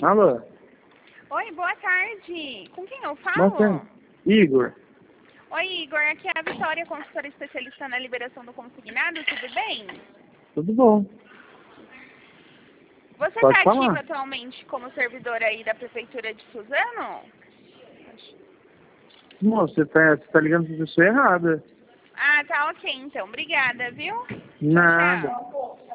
Alô? Oi, boa tarde. Com quem eu Boa falo? tarde. Igor. Oi, Igor. Aqui é a Vitória, consultora especialista na liberação do consignado. Tudo bem? Tudo bom? Você Pode está ativo falar. atualmente como servidor aí da Prefeitura de Suzano? Moço, você tá ligando pra pessoa errada. Ah, tá ok então. Obrigada, viu? Tchau, Nada. tchau.